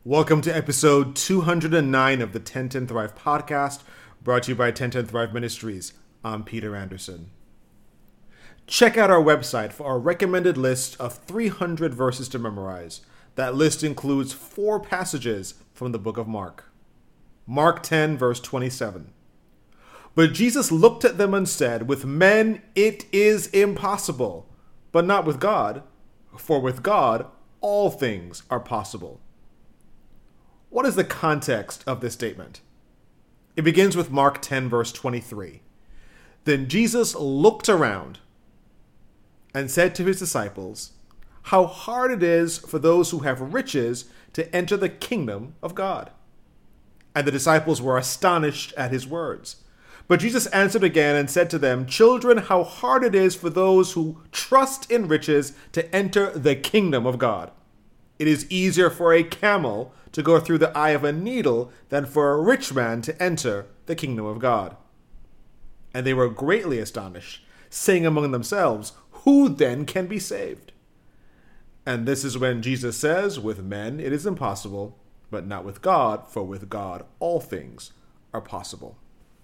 Welcome to episode 209 of the 1010 Thrive podcast, brought to you by 1010 Thrive Ministries. I'm Peter Anderson. Check out our website for our recommended list of 300 verses to memorize. That list includes 4 passages from the book of Mark. Mark 10, verse 27. But Jesus looked at them and said, "With men it is impossible, but not with God, for with God all things are possible." What is the context of this statement? It begins with Mark 10, verse 23. Then Jesus looked around and said to his disciples, "How hard it is for those who have riches to enter the kingdom of God." And the disciples were astonished at his words. But Jesus answered again and said to them, "Children, how hard it is for those who trust in riches to enter the kingdom of God. It is easier for a camel to go through the eye of a needle than for a rich man to enter the kingdom of God." And they were greatly astonished, saying among themselves, "Who then can be saved?" And this is when Jesus says, "With men it is impossible, but not with God, for with God all things are possible."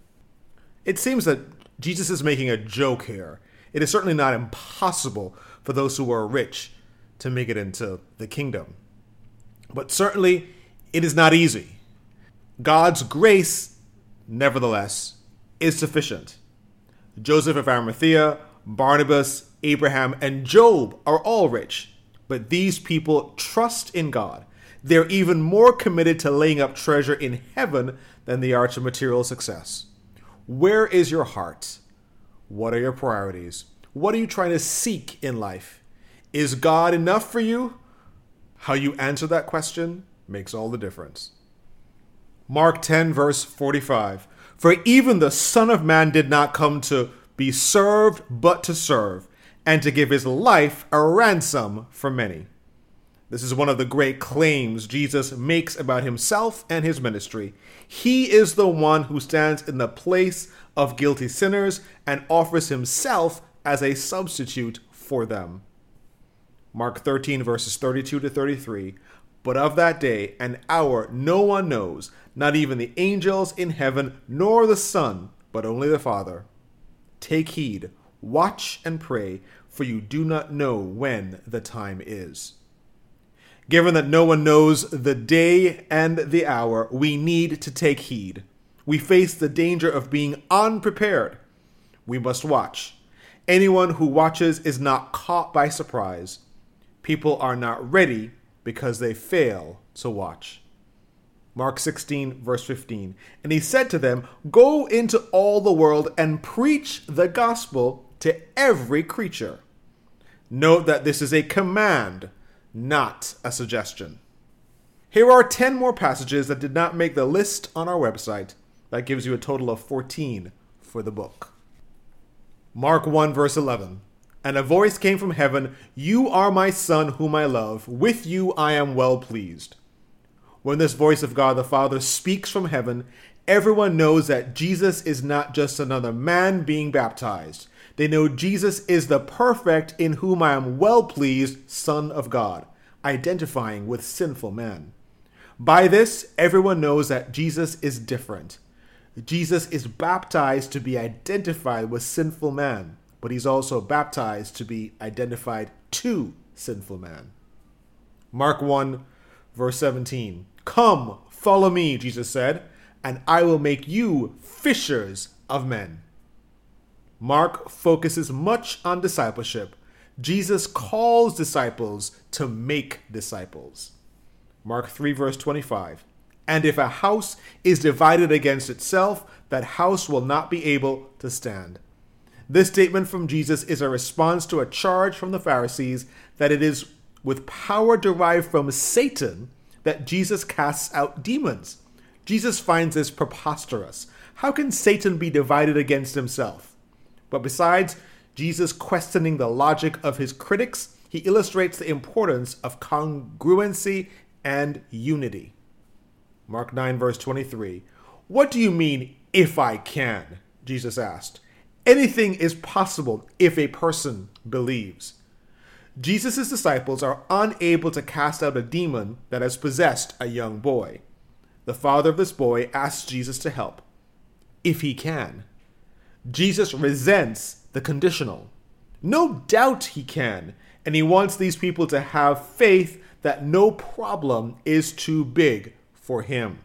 It seems that Jesus is making a joke here. It is certainly not impossible for those who are rich to make it into the kingdom. But certainly, it is not easy. God's grace, nevertheless, is sufficient. Joseph of Arimathea, Barnabas, Abraham, and Job are all rich, but these people trust in God. They're even more committed to laying up treasure in heaven than they are to material success. Where is your heart? What are your priorities? What are you trying to seek in life? Is God enough for you? How you answer that question makes all the difference. Mark 10, verse 45. For even the Son of Man did not come to be served, but to serve, and to give his life a ransom for many. This is one of the great claims Jesus makes about himself and his ministry. He is the one who stands in the place of guilty sinners and offers himself as a substitute for them. Mark 13, verses 32 to 33. But of that day and hour no one knows, not even the angels in heaven, nor the Son, but only the Father. Take heed, watch and pray, for you do not know when the time is. Given that no one knows the day and the hour, we need to take heed. We face the danger of being unprepared. We must watch. Anyone who watches is not caught by surprise. People are not ready because they fail to watch. Mark 16, verse 15. And he said to them, "Go into all the world and preach the gospel to every creature." Note that this is a command, not a suggestion. Here are 10 more passages that did not make the list on our website. That gives you a total of 14 for the book. Mark 1, verse 11. And a voice came from heaven, "You are my Son whom I love. With you I am well pleased." When this voice of God the Father speaks from heaven, everyone knows that Jesus is not just another man being baptized. They know Jesus is the perfect in whom I am well pleased Son of God, identifying with sinful man. By this, everyone knows that Jesus is different. Jesus is baptized to be identified with sinful man, but he's also baptized to be identified to sinful man. Mark 1, verse 17. "Come, follow me," Jesus said, "and I will make you fishers of men." Mark focuses much on discipleship. Jesus calls disciples to make disciples. Mark 3, verse 25. "And if a house is divided against itself, that house will not be able to stand." This statement from Jesus is a response to a charge from the Pharisees that it is with power derived from Satan that Jesus casts out demons. Jesus finds this preposterous. How can Satan be divided against himself? But besides Jesus questioning the logic of his critics, he illustrates the importance of congruency and unity. Mark 9, verse 23. "What do you mean, if I can?" Jesus asked. Anything is possible if a person believes. Jesus' disciples are unable to cast out a demon that has possessed a young boy. The father of this boy asks Jesus to help, if he can. Jesus resents the conditional. No doubt he can, and he wants these people to have faith that no problem is too big for him.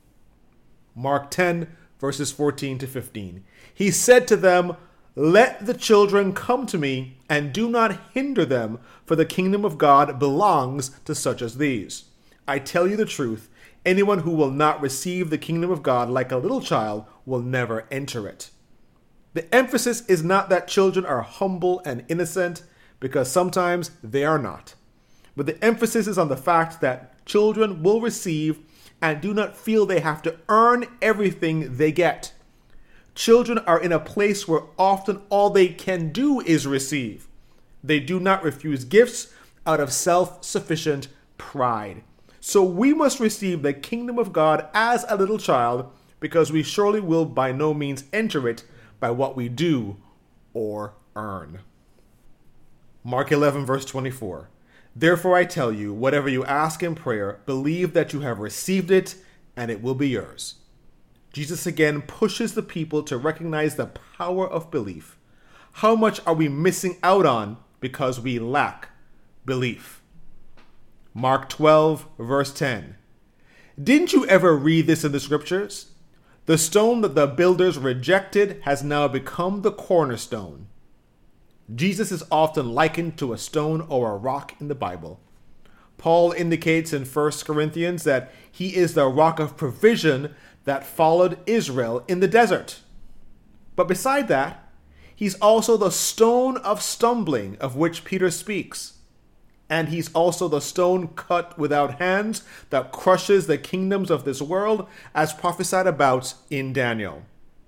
Mark 10, verses 14 to 15. He said to them, "Let the children come to me, and do not hinder them, for the kingdom of God belongs to such as these. I tell you the truth, anyone who will not receive the kingdom of God like a little child will never enter it." The emphasis is not that children are humble and innocent, because sometimes they are not. But the emphasis is on the fact that children will receive and do not feel they have to earn everything they get. Children are in a place where often all they can do is receive. They do not refuse gifts out of self-sufficient pride. So we must receive the kingdom of God as a little child, because we surely will by no means enter it by what we do or earn. Mark 11, verse 24. Therefore I tell you, whatever you ask in prayer, believe that you have received it, and it will be yours. Jesus again pushes the people to recognize the power of belief. How much are we missing out on because we lack belief? Mark 12, verse 10. Didn't you ever read this in the scriptures? The stone that the builders rejected has now become the cornerstone. Jesus is often likened to a stone or a rock in the Bible. Paul indicates in 1 Corinthians that he is the rock of provision that followed Israel in the desert. But beside that, he's also the stone of stumbling of which Peter speaks. And he's also the stone cut without hands that crushes the kingdoms of this world, as prophesied about in Daniel.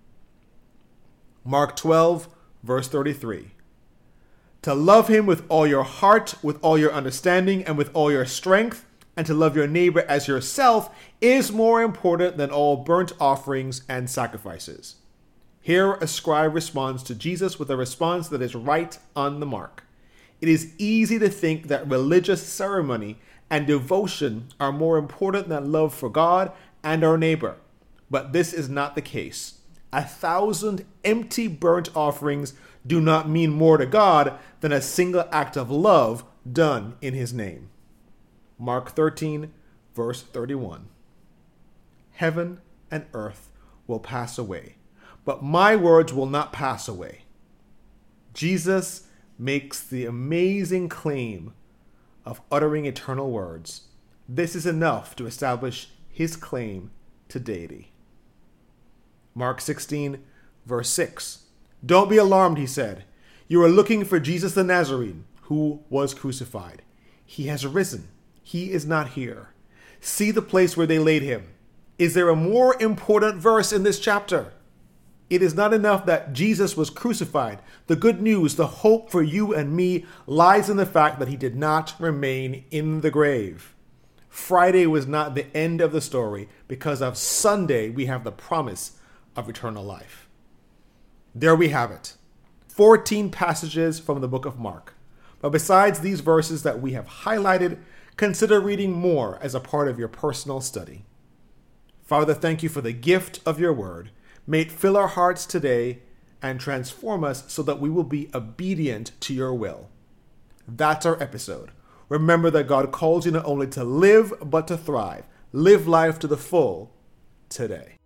Mark 12, verse 33. To love him with all your heart, with all your understanding, and with all your strength, and to love your neighbor as yourself is more important than all burnt offerings and sacrifices. Here, a scribe responds to Jesus with a response that is right on the mark. It is easy to think that religious ceremony and devotion are more important than love for God and our neighbor, but this is not the case. 1,000 empty burnt offerings do not mean more to God than a single act of love done in his name. Mark 13, verse 31. Heaven and earth will pass away, but my words will not pass away. Jesus makes the amazing claim of uttering eternal words. This is enough to establish his claim to deity. Mark 16, verse 6. Don't be alarmed, he said. You are looking for Jesus the Nazarene, who was crucified. He has risen. He is not here. See the place where they laid him. Is there a more important verse in this chapter? It is not enough that Jesus was crucified. The good news, the hope for you and me, lies in the fact that he did not remain in the grave. Friday was not the end of the story, because of Sunday we have the promise of eternal life. There we have it. 14 passages from the book of Mark. But besides these verses that we have highlighted, consider reading more as a part of your personal study. Father, thank you for the gift of your word. May it fill our hearts today and transform us so that we will be obedient to your will. That's our episode. Remember that God calls you not only to live, but to thrive. Live life to the full today.